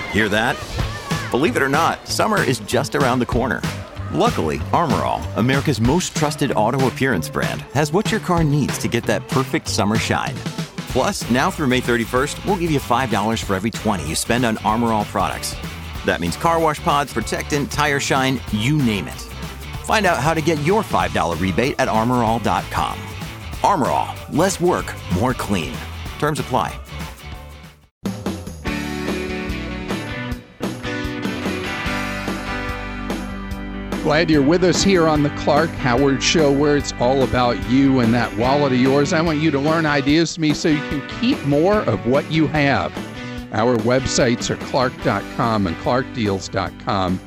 Hear that? Believe it or not, summer is just around the corner. Luckily, Armor All, America's most trusted auto appearance brand, has what your car needs to get that perfect summer shine. Plus, now through May 31st, we'll give you $5 for every $20 you spend on Armor All products. That means car wash pods, protectant, tire shine, you name it. Find out how to get your $5 rebate at armorall.com. Armor All, less work, more clean. Terms apply. Glad you're with us here on the Clark Howard Show, where it's all about you and that wallet of yours. I want you to learn ideas from me so you can keep more of what you have. Our websites are clark.com and clarkdeals.com.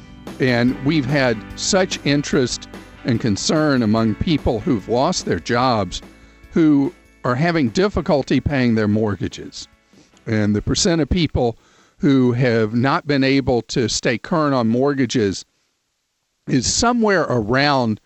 And we've had such interest and concern among people who've lost their jobs, who are having difficulty paying their mortgages. And the percent of people who have not been able to stay current on mortgages is somewhere around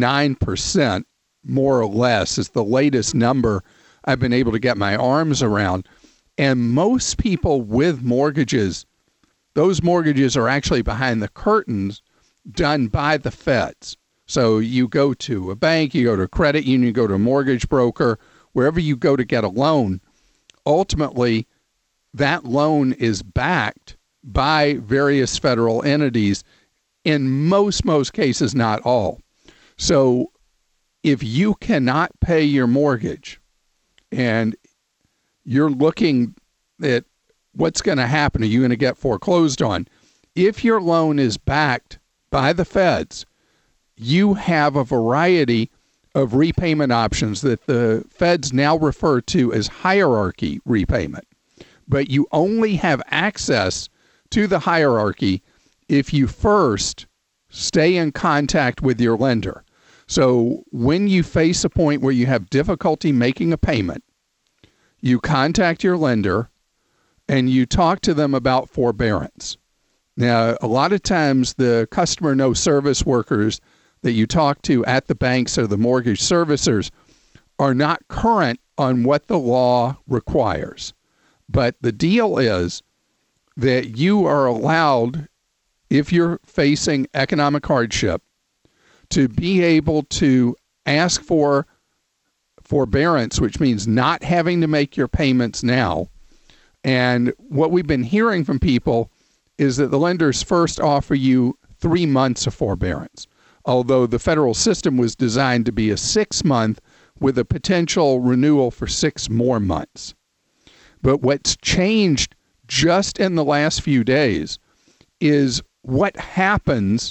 9%, more or less, is the latest number I've been able to get my arms around. And most people with mortgages, those mortgages are actually behind the curtains, done by the feds. So you go to a bank, you go to a credit union, you go to a mortgage broker, wherever you go to get a loan, ultimately that loan is backed by various federal entities. In most cases, not all. So if you cannot pay your mortgage and you're looking at what's going to happen, are you going to get foreclosed on? If your loan is backed by the feds, you have a variety of repayment options that the feds now refer to as hierarchy repayment. But you only have access to the hierarchy if you first stay in contact with your lender. So when you face a point where you have difficulty making a payment, you contact your lender and you talk to them about forbearance. Now, a lot of times the customer no service workers that you talk to at the banks or the mortgage servicers are not current on what the law requires. But the deal is that you are allowed, if you're facing economic hardship, to be able to ask for forbearance, which means not having to make your payments now. And what we've been hearing from people is that the lenders first offer you 3 months of forbearance, although the federal system was designed to be a 6-month with a potential renewal for 6 more months. But what's changed just in the last few days is what happens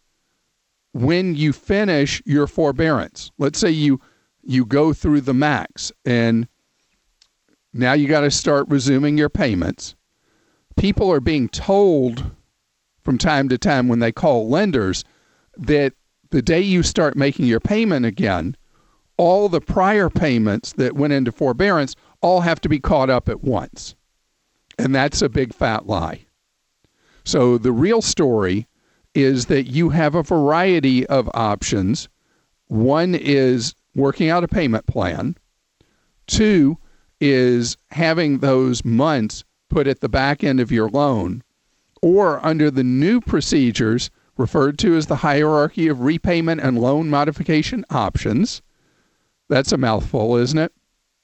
when you finish your forbearance. Let's say you go through the max and now you got to start resuming your payments. People are being told from time to time when they call lenders that the day you start making your payment again, all the prior payments that went into forbearance all have to be caught up at once. And that's a big fat lie. So the real story is that you have a variety of options. One is working out a payment plan. 2 is having those months put at the back end of your loan, or under the new procedures referred to as the hierarchy of repayment and loan modification options. That's a mouthful, isn't it?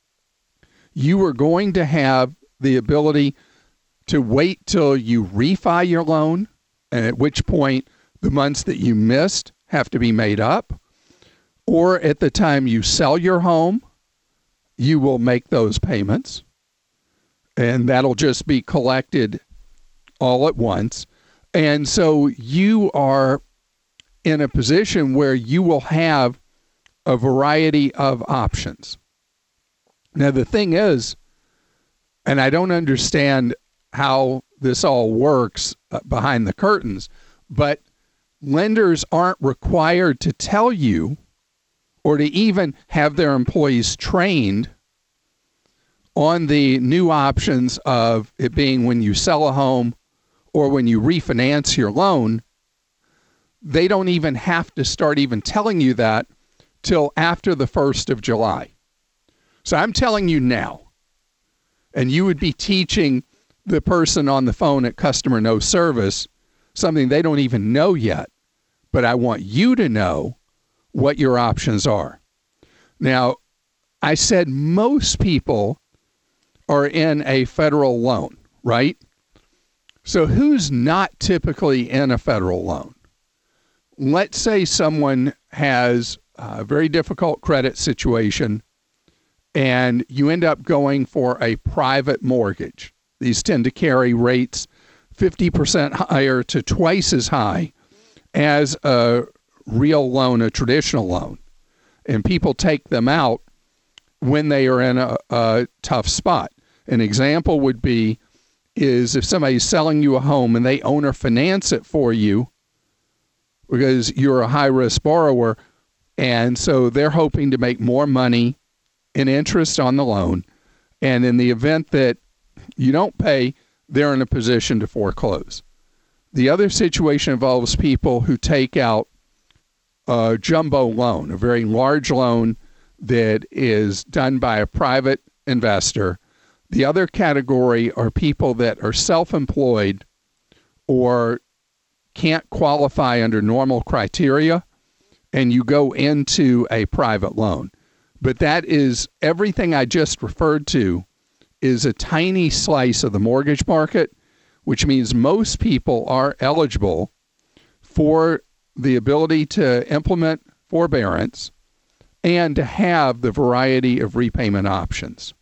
You are going to have the ability to wait till you refi your loan, and at which point the months that you missed have to be made up, or at the time you sell your home, you will make those payments, and that'll just be collected all at once. And so you are in a position where you will have a variety of options. Now, the thing is, and I don't understand how this all works behind the curtains, but lenders aren't required to tell you or to even have their employees trained on the new options of it being when you sell a home or when you refinance your loan. They don't even have to start even telling you that till after the 1st of July. So I'm telling you now, and you would be teaching the person on the phone at Customer No Service something they don't even know yet, but I want you to know what your options are. Now, I said most people are in a federal loan, right? So who's not typically in a federal loan? Let's say someone has a very difficult credit situation and you end up going for a private mortgage. These tend to carry rates 50% higher to twice as high as a real loan, a traditional loan. And people take them out when they are in a tough spot. An example would be is if somebody's selling you a home and they own or finance it for you because you're a high-risk borrower, and so they're hoping to make more money in interest on the loan. And in the event that you don't pay, they're in a position to foreclose. The other situation involves people who take out a jumbo loan, a very large loan that is done by a private investor. The other category are people that are self-employed or can't qualify under normal criteria, and you go into a private loan. But that is everything I just referred to is a tiny slice of the mortgage market, which means most people are eligible for the ability to implement forbearance and to have the variety of repayment options.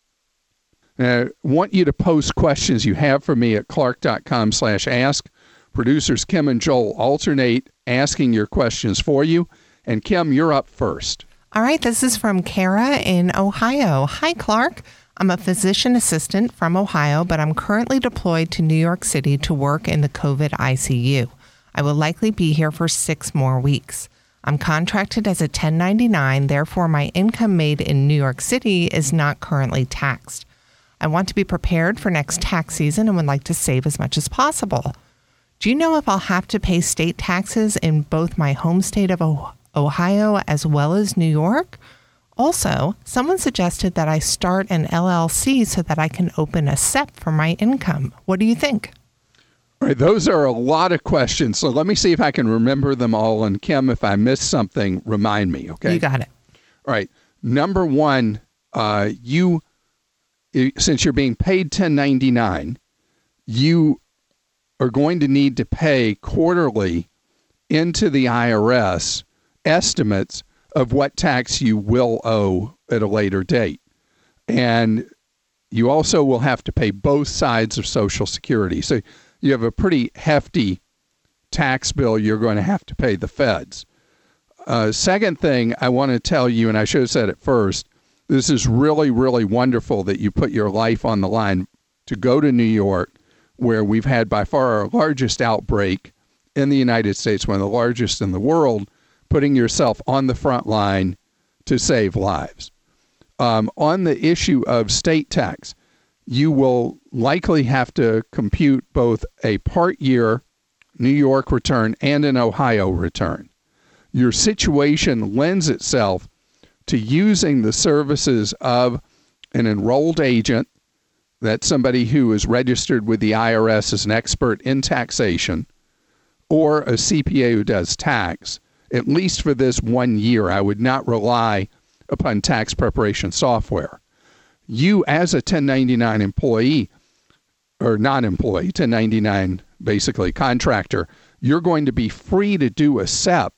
Now, I want you to post questions you have for me at clark.com/ask. Producers Kim and Joel alternate asking your questions for you. And Kim, you're up first. All right, this is from Kara in Ohio. Hi, Clark. I'm a physician assistant from Ohio, but I'm currently deployed to New York City to work in the COVID ICU. I will likely be here for 6 more weeks. I'm contracted as a 1099, therefore my income made in New York City is not currently taxed. I want to be prepared for next tax season and would like to save as much as possible. Do you know if I'll have to pay state taxes in both my home state of Ohio as well as New York? Also, someone suggested that I start an LLC so that I can open a SEP for my income. What do you think? All right, those are a lot of questions, so let me see if I can remember them all. And Kim, if I missed something, remind me, okay? You got it. All right. Number one, since you're being paid 1099, you are going to need to pay quarterly into the IRS estimates of what tax you will owe at a later date. And you also will have to pay both sides of Social Security. So you have a pretty hefty tax bill you're going to have to pay the feds. Second thing I want to tell you, and I should have said it first, this is really, really wonderful that you put your life on the line to go to New York, where we've had by far our largest outbreak in the United States, one of the largest in the world, putting yourself on the front line to save lives. On the issue of state tax, you will likely have to compute both a part year New York return and an Ohio return. Your situation lends itself to using the services of an enrolled agent, that's somebody who is registered with the IRS as an expert in taxation, or a CPA who does tax. At least for this 1 year, I would not rely upon tax preparation software. You, as a 1099 employee, or non-employee, 1099 basically contractor, you're going to be free to do a SEP,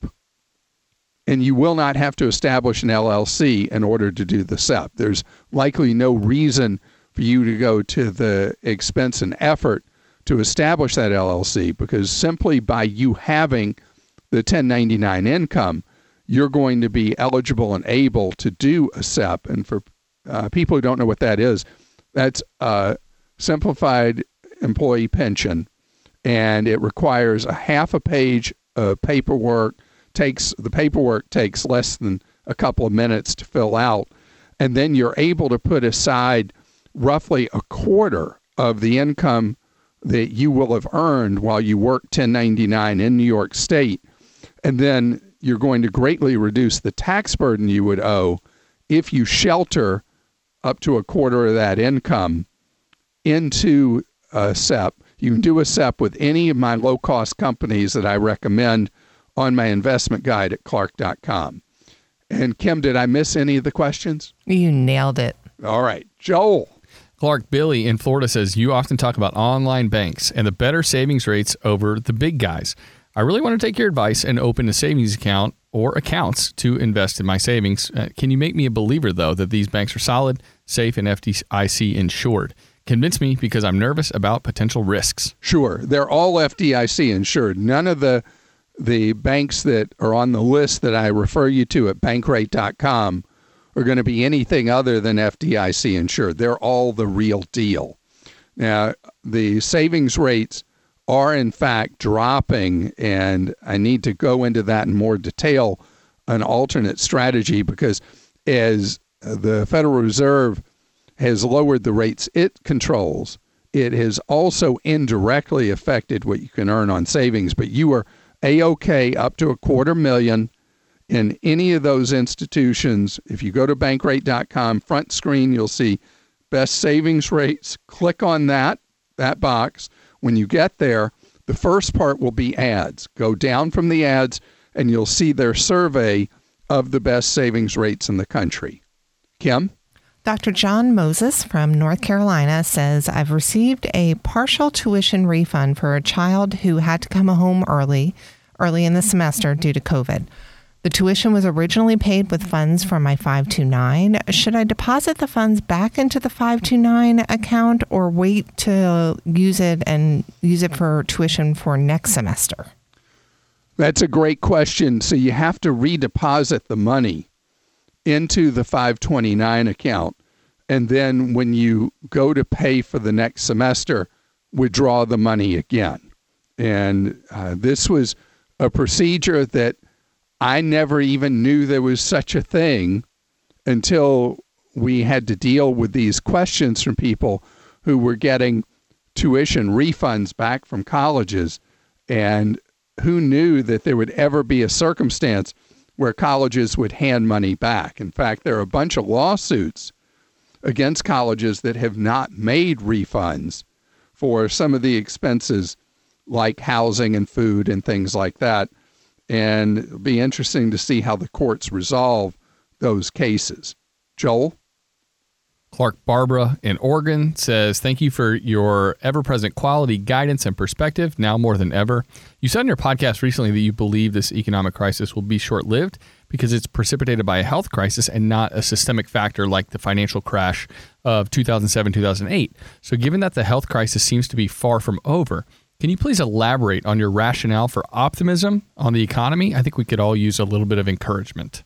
and you will not have to establish an LLC in order to do the SEP. There's likely no reason for you to go to the expense and effort to establish that LLC, because simply by you having the 1099 income, you're going to be eligible and able to do a SEP. And for people who don't know what that is, that's a simplified employee pension, and it requires a half a page of paperwork. The paperwork takes less than a couple of minutes to fill out, and then you're able to put aside roughly a quarter of the income that you will have earned while you work 1099 in New York State. And then you're going to greatly reduce the tax burden you would owe if you shelter up to a quarter of that income into a SEP. You can do a SEP with any of my low-cost companies that I recommend on my investment guide at clark.com. And Kim, did I miss any of the questions? You nailed it. All right. Joel. Clark, Billy in Florida says, you often talk about online banks and the better savings rates over the big guys. I really want to take your advice and open a savings account or accounts to invest in my savings. Can you make me a believer, though, that these banks are solid, safe, and FDIC insured? Convince me because I'm nervous about potential risks. Sure. They're all FDIC insured. None of the banks that are on the list that I refer you to at bankrate.com are going to be anything other than FDIC insured. They're all the real deal. Now, the savings rates are in fact dropping, and I need to go into that in more detail, an alternate strategy, because as the Federal Reserve has lowered the rates it controls, it has also indirectly affected what you can earn on savings. But you are A-OK up to $250,000 in any of those institutions. If you go to bankrate.com, front screen, you'll see best savings rates. Click on that box. When you get there, the first part will be ads. Go down from the ads, and you'll see their survey of the best savings rates in the country. Kim? Dr. John Moses from North Carolina says, I've received a partial tuition refund for a child who had to come home early in the semester due to COVID. The tuition was originally paid with funds from my 529. Should I deposit the funds back into the 529 account or wait to use it for tuition for next semester? That's a great question. So you have to redeposit the money into the 529 account. And then when you go to pay for the next semester, withdraw the money again. And this was a procedure that I never even knew there was such a thing until we had to deal with these questions from people who were getting tuition refunds back from colleges. And who knew that there would ever be a circumstance where colleges would hand money back? In fact, there are a bunch of lawsuits against colleges that have not made refunds for some of the expenses like housing and food and things like that. And it'll be interesting to see how the courts resolve those cases. Joel? Clark Barbara in Oregon says, thank you for your ever-present quality guidance and perspective now more than ever. You said in your podcast recently that you believe this economic crisis will be short-lived because it's precipitated by a health crisis and not a systemic factor like the financial crash of 2007-2008. So given that the health crisis seems to be far from over, can you please elaborate on your rationale for optimism on the economy? I think we could all use a little bit of encouragement.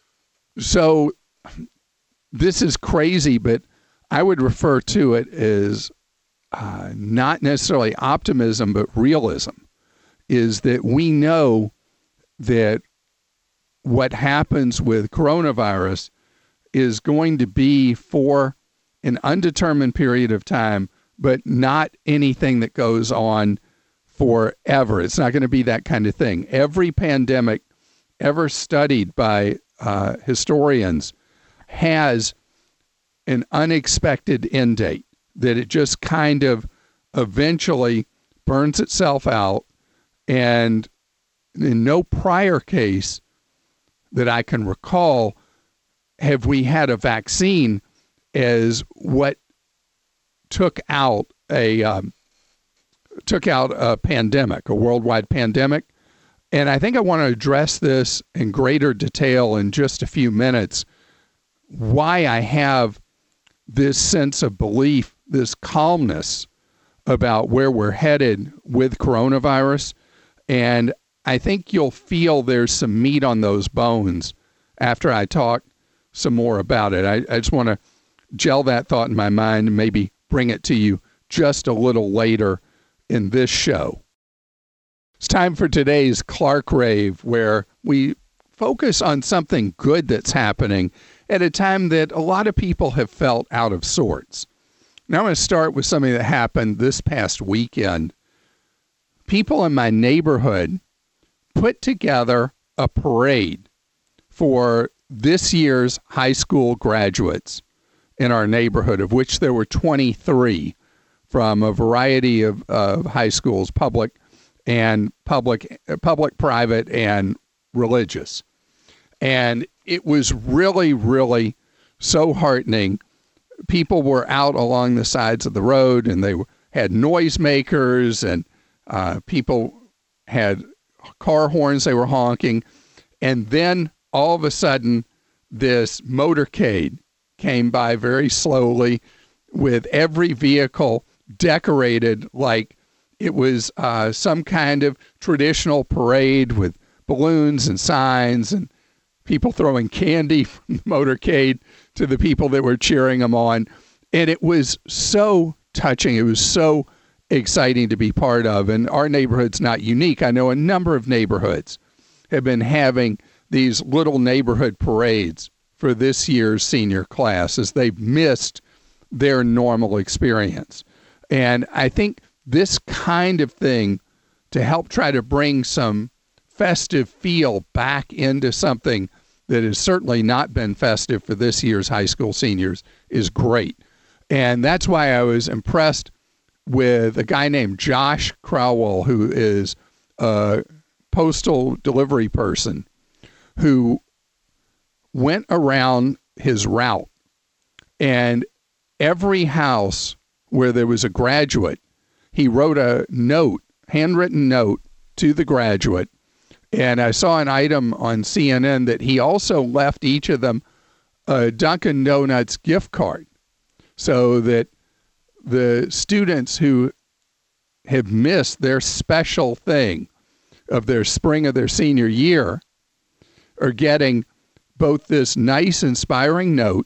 So this is crazy, but I would refer to it as not necessarily optimism, but realism, is that we know that what happens with coronavirus is going to be for an undetermined period of time, but not anything that goes on forever. It's not going to be that kind of thing. Every pandemic ever studied by historians has an unexpected end date, that it just kind of eventually burns itself out. And in no prior case that I can recall have we had a vaccine as what took out a pandemic, a worldwide pandemic. And I think I want to address this in greater detail in just a few minutes, why I have this sense of belief, this calmness about where we're headed with coronavirus. And I think you'll feel there's some meat on those bones after I talk some more about it. I just want to gel that thought in my mind and maybe bring it to you just a little later in this show. It's time for today's Clark Rave, where we focus on something good that's happening at a time that a lot of people have felt out of sorts. Now I'm going to start with something that happened this past weekend. People in my neighborhood put together a parade for this year's high school graduates in our neighborhood, of which there were 23 from a variety of high schools, public, private, and religious. And it was really, really so heartening. People were out along the sides of the road, and they had noisemakers, and people had car horns they were honking. And then all of a sudden, this motorcade came by very slowly with every vehicle decorated like it was some kind of traditional parade with balloons and signs and people throwing candy from the motorcade to the people that were cheering them on. And it was so touching. It was so exciting to be part of. And our neighborhood's not unique. I know a number of neighborhoods have been having these little neighborhood parades for this year's senior class as they've missed their normal experience. And I think this kind of thing to help try to bring some festive feel back into something that has certainly not been festive for this year's high school seniors is great. And that's why I was impressed with a guy named Josh Crowell, who is a postal delivery person, who went around his route, and every house where there was a graduate, he wrote a note, handwritten note to the graduate. And I saw an item on CNN that he also left each of them a Dunkin' Donuts gift card so that the students who have missed their special thing of their spring of their senior year are getting both this nice, inspiring note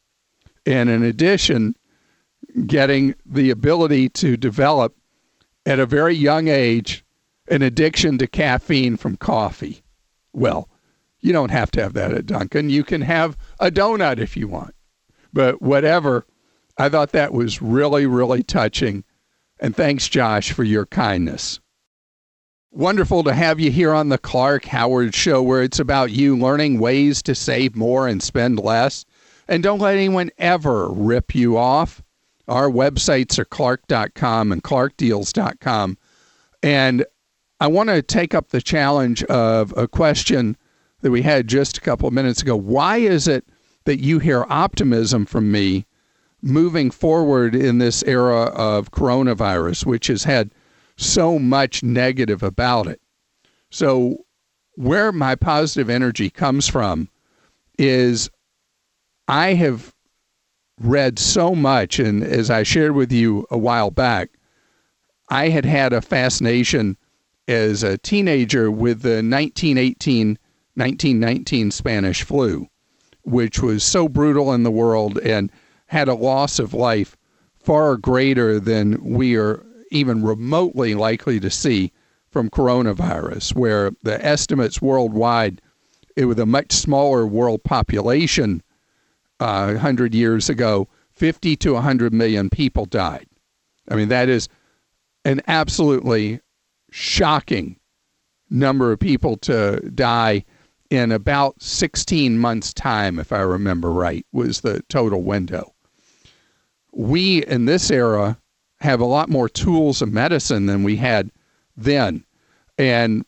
and, in addition, getting the ability to develop at a very young age an addiction to caffeine from coffee. Well, you don't have to have that at Dunkin'. You can have a donut if you want. But whatever, I thought that was really, really touching. And thanks, Josh, for your kindness. Wonderful to have you here on the Clark Howard Show, where it's about you learning ways to save more and spend less. And don't let anyone ever rip you off. Our websites are clark.com and clarkdeals.com. And I want to take up the challenge of a question that we had just a couple of minutes ago. Why is it that you hear optimism from me moving forward in this era of coronavirus, which has had so much negative about it? So where my positive energy comes from is I have read so much, and as I shared with you a while back, I had a fascination as a teenager with the 1918-1919 Spanish flu, which was so brutal in the world and had a loss of life far greater than we are even remotely likely to see from coronavirus, where the estimates worldwide, with a much smaller world population 100 years ago, 50 to 100 million people died. I mean, that is an absolutely shocking number of people to die in about 16 months' time, if I remember right, was the total window. We, in this era, have a lot more tools of medicine than we had then. And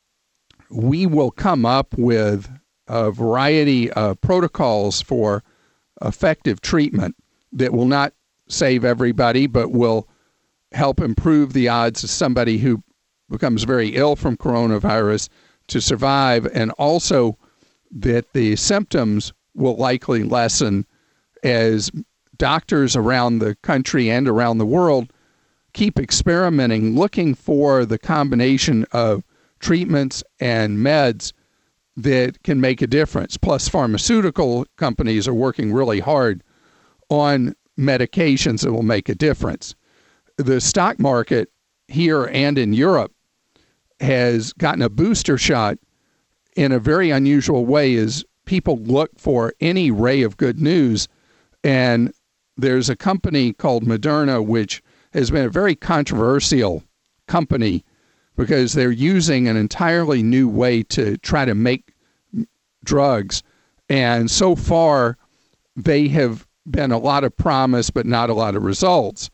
we will come up with a variety of protocols for effective treatment that will not save everybody, but will help improve the odds of somebody who becomes very ill from coronavirus to survive, and also that the symptoms will likely lessen as doctors around the country and around the world keep experimenting, looking for the combination of treatments and meds that can make a difference. Plus, pharmaceutical companies are working really hard on medications that will make a difference. The stock market here and in Europe has gotten a booster shot in a very unusual way as people look for any ray of good news. And there's a company called Moderna, which has been a very controversial company because they're using an entirely new way to try to make drugs. And so far, they have been a lot of promise, but not a lot of results.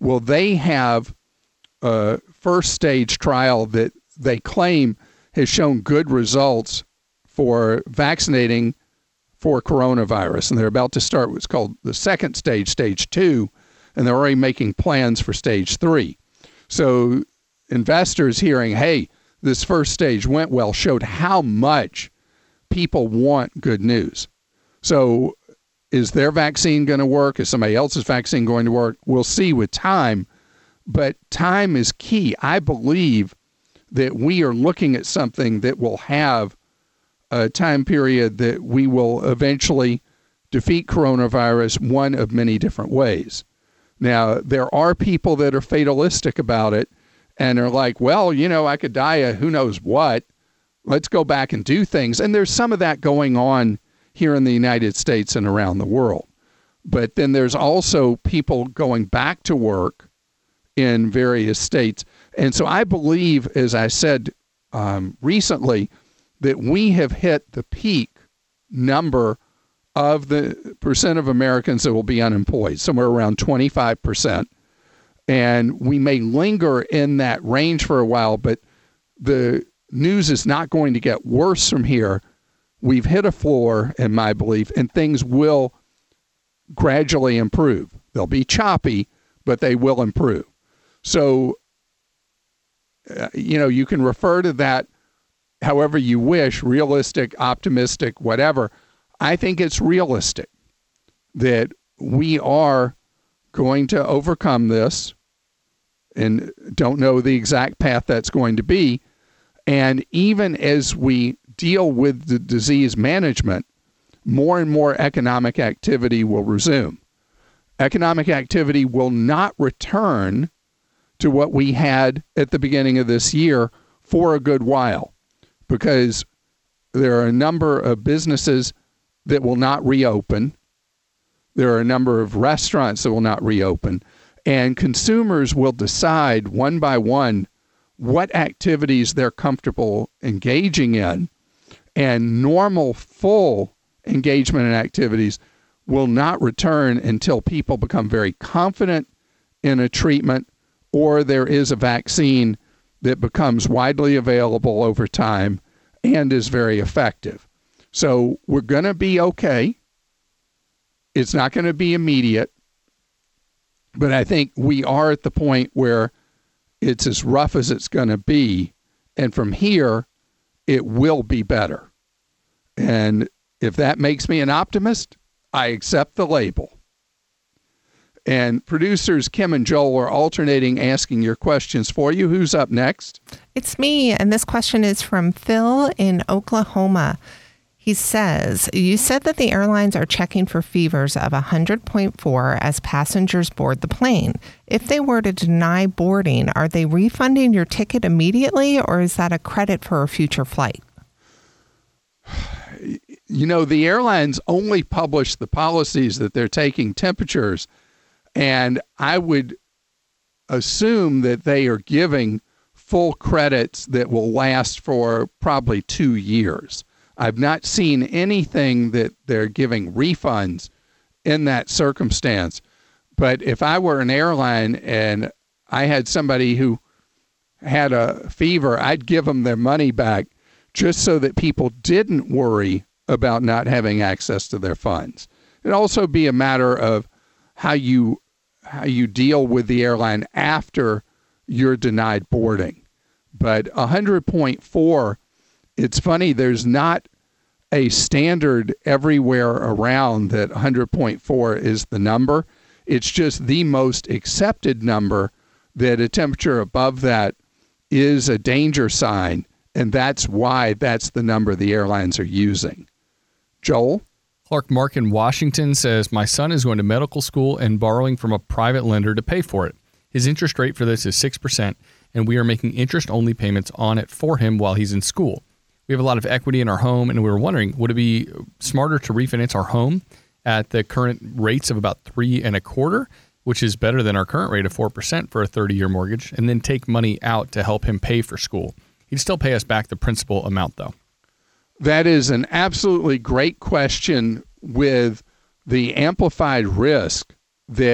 Well, they have a first stage trial that they claim has shown good results for vaccinating for coronavirus. And they're about to start what's called the second stage, stage 2, and they're already making plans for stage 3. So investors hearing, hey, this first stage went well, showed how much people want good news. So is their vaccine going to work? Is somebody else's vaccine going to work? We'll see with time, but time is key. I believe that we are looking at something that will have a time period that we will eventually defeat coronavirus one of many different ways. Now, there are people that are fatalistic about it and are like, well, I could die of who knows what. Let's go back and do things. And there's some of that going on here in the United States and around the world. But then there's also people going back to work in various states. And so I believe, as I said recently, that we have hit the peak number of the percent of Americans that will be unemployed, somewhere around 25%. And we may linger in that range for a while, but the news is not going to get worse from here. We've hit a floor, in my belief, and things will gradually improve. They'll be choppy, but they will improve. So, you can refer to that however you wish, realistic, optimistic, whatever. I think it's realistic that we are going to overcome this, and don't know the exact path that's going to be. And even as we deal with the disease management, more and more economic activity will resume. Economic activity will not return to what we had at the beginning of this year for a good while, because there are a number of businesses that will not reopen. There are a number of restaurants that will not reopen. And consumers will decide one by one what activities they're comfortable engaging in. And normal, full engagement in activities will not return until people become very confident in a treatment or there is a vaccine that becomes widely available over time and is very effective. So we're going to be okay. It's not going to be immediate, but I think we are at the point where it's as rough as it's going to be, and from here, it will be better. And if that makes me an optimist, I accept the label. And producers Kim and Joel are alternating asking your questions for you. Who's up next? It's me, and this question is from Phil in Oklahoma. He says, you said that the airlines are checking for fevers of 100.4 as passengers board the plane. If they were to deny boarding, are they refunding your ticket immediately, or is that a credit for a future flight? The airlines only publish the policies that they're taking temperatures, and I would assume that they are giving full credits that will last for probably 2 years. I've not seen anything that they're giving refunds in that circumstance. But if I were an airline and I had somebody who had a fever, I'd give them their money back just so that people didn't worry about not having access to their funds. It'd also be a matter of how you deal with the airline after you're denied boarding. But 100.4, it's funny, there's not a standard everywhere around that 100.4 is the number. It's just the most accepted number, that a temperature above that is a danger sign, and that's why that's the number the airlines are using. Joel? Clark Mark in Washington says, my son is going to medical school and borrowing from a private lender to pay for it. His interest rate for this is 6%, and we are making interest-only payments on it for him while he's in school. We have a lot of equity in our home, and we were wondering, would it be smarter to refinance our home at the current rates of about 3.25%, which is better than our current rate of 4% for a 30-year mortgage, and then take money out to help him pay for school? He'd still pay us back the principal amount, though. That is an absolutely great question, with the amplified risk that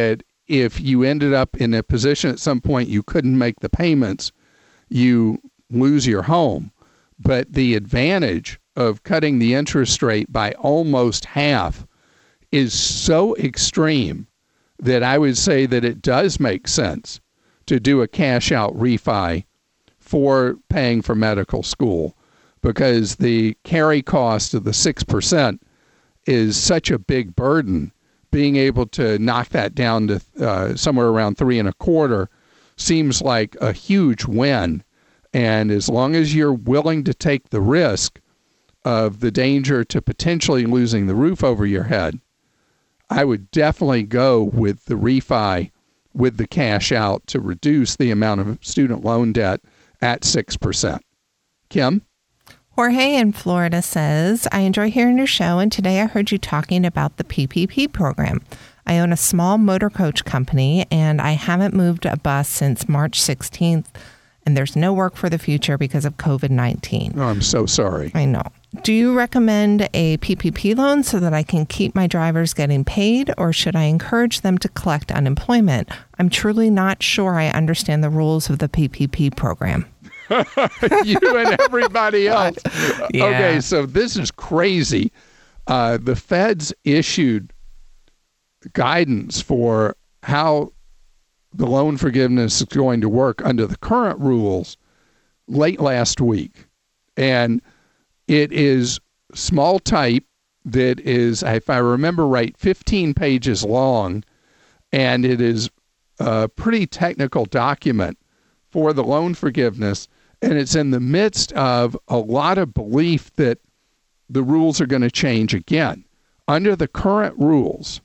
if you ended up in a position at some point you couldn't make the payments, you lose your home. But the advantage of cutting the interest rate by almost half is so extreme that I would say that it does make sense to do a cash out refi for paying for medical school, because the carry cost of the 6% is such a big burden. Being able to knock that down to somewhere around 3.25% seems like a huge win. And as long as you're willing to take the risk of the danger to potentially losing the roof over your head, I would definitely go with the refi with the cash out to reduce the amount of student loan debt at 6%. Kim? Jorge in Florida says, I enjoy hearing your show, and today I heard you talking about the PPP program. I own a small motor coach company, and I haven't moved a bus since March 16th, and there's no work for the future because of COVID-19. Oh, I'm so sorry. I know. Do you recommend a PPP loan so that I can keep my drivers getting paid, or should I encourage them to collect unemployment? I'm truly not sure I understand the rules of the PPP program. You and everybody else. Yeah. Okay, so this is crazy. The feds issued guidance for how the loan forgiveness is going to work under the current rules late last week. And it is small type that is, if I remember right, 15 pages long, and it is a pretty technical document for the loan forgiveness, and it's in the midst of a lot of belief that the rules are going to change again. Under the current rules,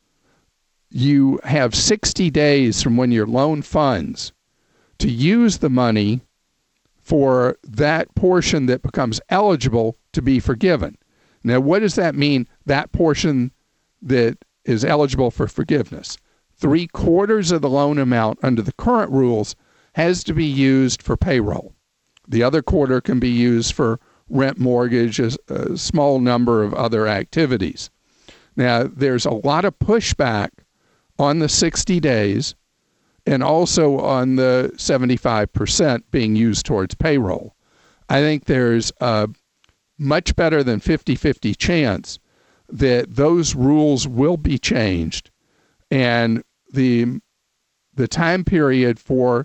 you have 60 days from when your loan funds to use the money for that portion that becomes eligible to be forgiven. Now, what does that mean, that portion that is eligible for forgiveness? 3/4 of the loan amount under the current rules has to be used for payroll. The other quarter can be used for rent, mortgage, a small number of other activities. Now, there's a lot of pushback on the 60 days and also on the 75% being used towards payroll. I think there's a much better than 50-50 chance that those rules will be changed, and the time period for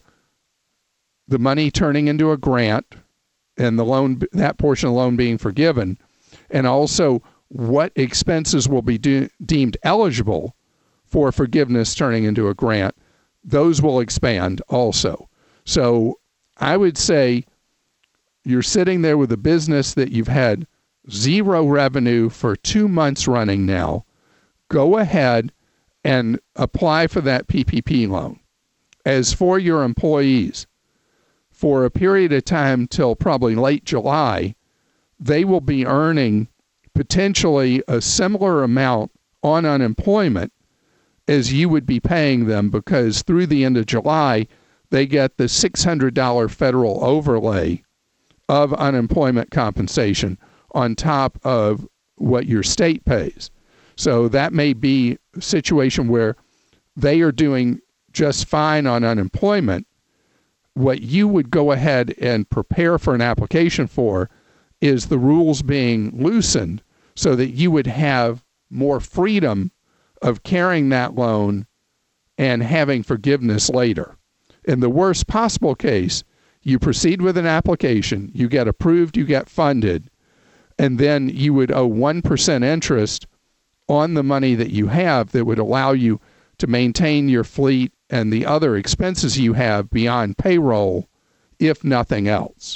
the money turning into a grant and the loan, that portion of the loan being forgiven, and also what expenses will be deemed eligible for forgiveness turning into a grant, those will expand also. So I would say you're sitting there with a business that you've had zero revenue for 2 months running now. Go ahead and apply for that PPP loan. As for your employees, for a period of time till probably late July, they will be earning potentially a similar amount on unemployment as you would be paying them, because through the end of July, they get the $600 federal overlay of unemployment compensation on top of what your state pays. So that may be a situation where they are doing just fine on unemployment. What you would go ahead and prepare for an application for is the rules being loosened so that you would have more freedom of carrying that loan and having forgiveness later. In the worst possible case, you proceed with an application, you get approved, you get funded, and then you would owe 1% interest on the money that you have that would allow you to maintain your fleet and the other expenses you have beyond payroll, if nothing else.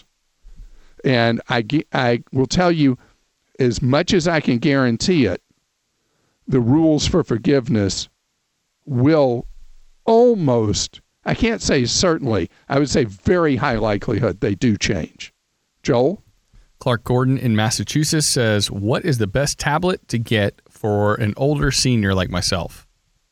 And I will tell you, as much as I can guarantee it, the rules for forgiveness will almost, I can't say certainly, I would say very high likelihood they do change. Joel? Clark Gordon in Massachusetts says, what is the best tablet to get for an older senior like myself?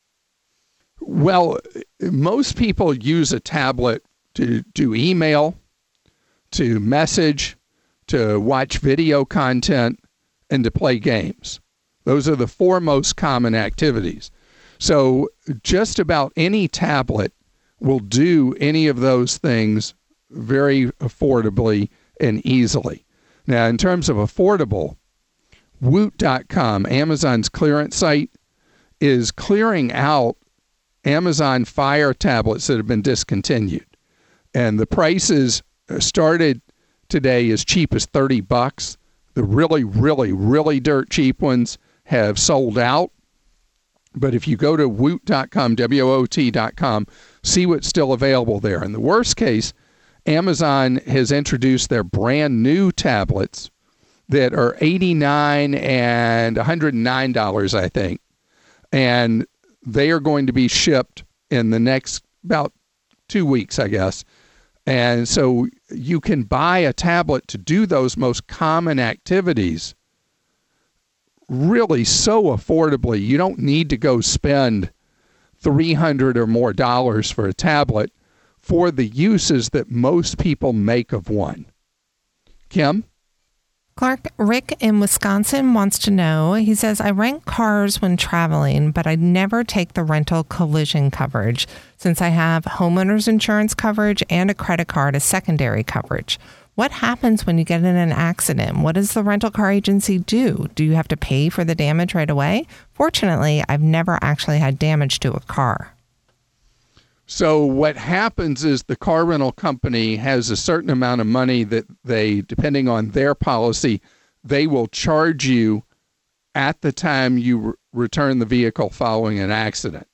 Well, most people use a tablet to do email, to message, to watch video content, and to play games. Those are the four most common activities. So just about any tablet will do any of those things very affordably and easily. Now, in terms of affordable, Woot.com, Amazon's clearance site, is clearing out Amazon Fire tablets that have been discontinued. And the prices started today as cheap as $30. The really, really, really dirt cheap ones have sold out. But if you go to Woot.com, WOOT.com, see what's still available there. In the worst case, Amazon has introduced their brand new tablets that are $89 and $109, I think. And they are going to be shipped in the next about 2 weeks, I guess. And so you can buy a tablet to do those most common activities really so affordably. You don't need to go spend $300 or more for a tablet for the uses that most people make of one. Kim? Clark, Rick in Wisconsin wants to know, he says, I rent cars when traveling, but I never take the rental collision coverage since I have homeowner's insurance coverage and a credit card as secondary coverage. What happens when you get in an accident? What does the rental car agency do? Do you have to pay for the damage right away? Fortunately, I've never actually had damage to a car. So what happens is the car rental company has a certain amount of money that they, depending on their policy, they will charge you at the time you return the vehicle following an accident.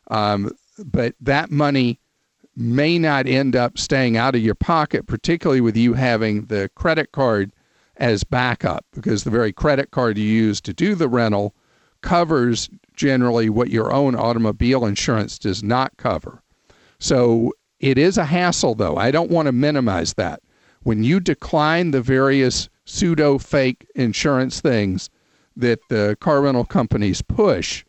But that money may not end up staying out of your pocket, particularly with you having the credit card as backup, because the very credit card you use to do the rental covers generally what your own automobile insurance does not cover. So it is a hassle, though. I don't want to minimize that. When you decline the various pseudo-fake insurance things that the car rental companies push,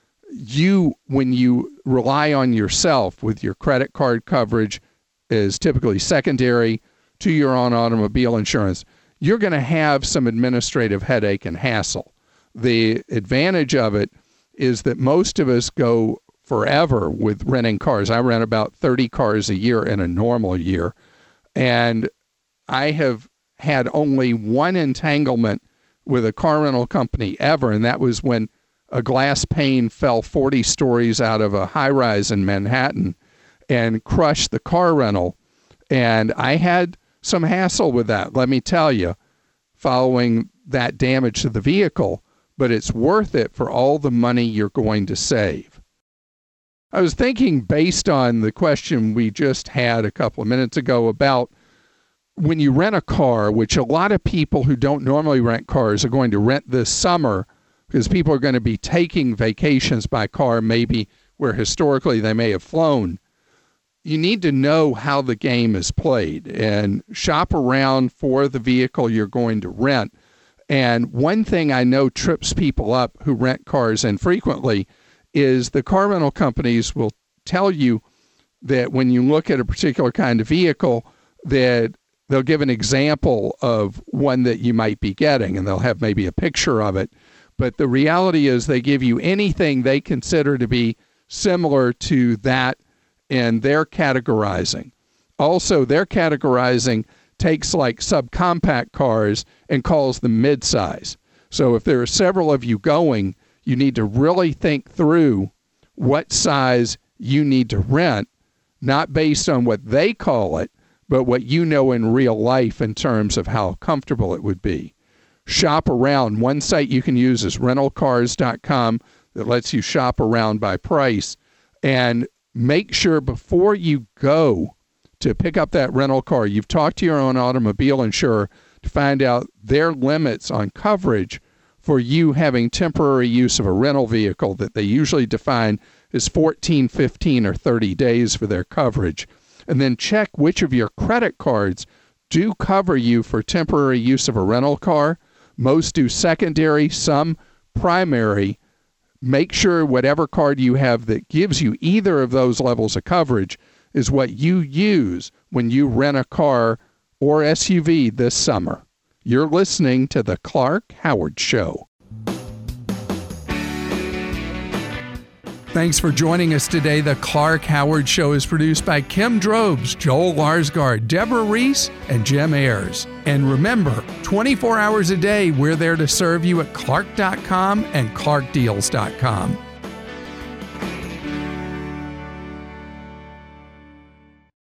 when you rely on yourself with your credit card coverage is typically secondary to your own automobile insurance, you're going to have some administrative headache and hassle. The advantage of it is that most of us go forever with renting cars. I rent about 30 cars a year in a normal year. And I have had only one entanglement with a car rental company ever, and that was when a glass pane fell 40 stories out of a high-rise in Manhattan and crushed the car rental. And I had some hassle with that, let me tell you, following that damage to the vehicle, but it's worth it for all the money you're going to save. I was thinking, based on the question we just had a couple of minutes ago about when you rent a car, which a lot of people who don't normally rent cars are going to rent this summer because people are going to be taking vacations by car, maybe where historically they may have flown. You need to know how the game is played and shop around for the vehicle you're going to rent. And one thing I know trips people up who rent cars infrequently is the car rental companies will tell you that when you look at a particular kind of vehicle, that they'll give an example of one that you might be getting, and they'll have maybe a picture of it. But the reality is they give you anything they consider to be similar to that in their categorizing. Also, their categorizing takes like subcompact cars and calls them midsize. So if there are several of you going, you need to really think through what size you need to rent, not based on what they call it, but what you know in real life in terms of how comfortable it would be. Shop around. One site you can use is rentalcars.com that lets you shop around by price. And make sure before you go to pick up that rental car, you've talked to your own automobile insurer to find out their limits on coverage for you having temporary use of a rental vehicle that they usually define as 14, 15, or 30 days for their coverage. And then check which of your credit cards do cover you for temporary use of a rental car. Most do secondary, some primary. Make sure whatever card you have that gives you either of those levels of coverage is what you use when you rent a car or SUV this summer. You're listening to The Clark Howard Show. Thanks for joining us today. The Clark Howard Show is produced by Kim Drobes, Joel Larsgaard, Deborah Reese, and Jim Ayers. And remember, 24 hours a day, we're there to serve you at Clark.com and ClarkDeals.com.